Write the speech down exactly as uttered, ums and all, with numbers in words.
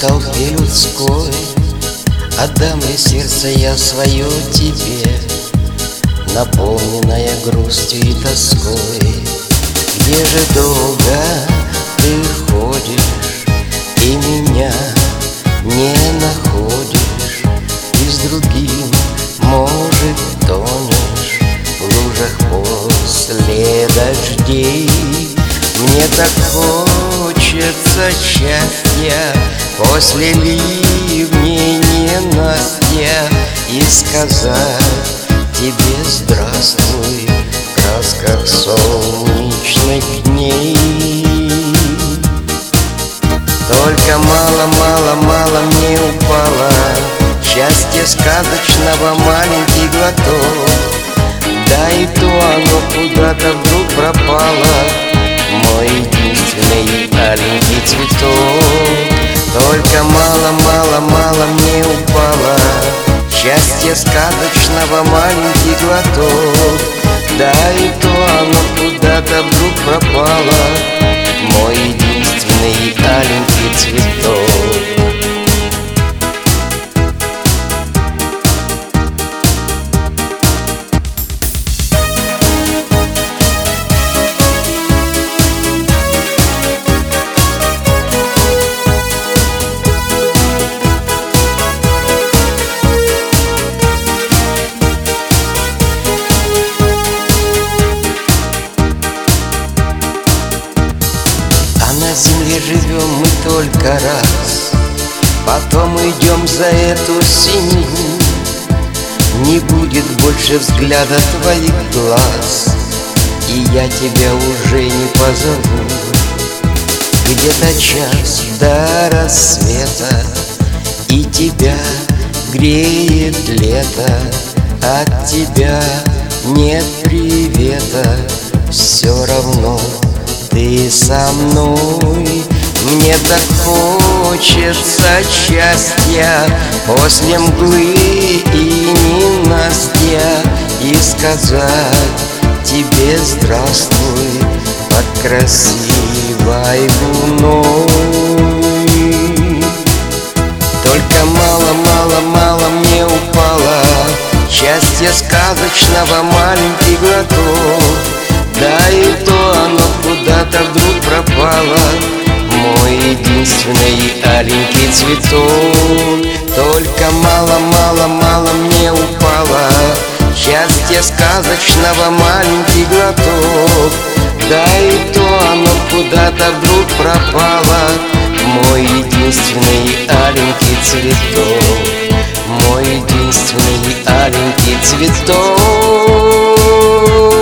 толпе людской отдам ли сердце я свое тебе, наполненное грустью и тоской? Где же долго ты ходишь и меня не находишь, и с другим, может, тонешь в лужах после дождей? Мне так хочется счастья после ливней ненастья и сказать тебе здравствуй в красках солнечных дней. Только мало-мало-мало мне упало счастье сказочного, маленький глоток, да и то оно куда-то вдруг пропало, мой единственный аленький цветок. Только мало-мало-мало мне упало счастье сказочного, маленький глоток, да и то оно куда-то вдруг пропало, мой единственный аленький цветок. На земле живем мы только раз, потом идем за эту синеву. Не будет больше взгляда твоих глаз, и я тебя уже не позову. Где-то час до рассвета, и тебя греет лето, от тебя нет привета, все равно ты со мной. Мне так хочется счастья после мглы и ненастья и сказать тебе здравствуй под красивой луной. Только мало-мало-мало мне упало счастье сказочного, маленький глоток, да и то оно куда-то вдруг пропало, мой единственный аленький цветок. Только мало-мало-мало мне упало счастье сказочного, маленький глоток, да и то оно куда-то вдруг пропало, мой единственный аленький цветок, мой единственный аленький цветок.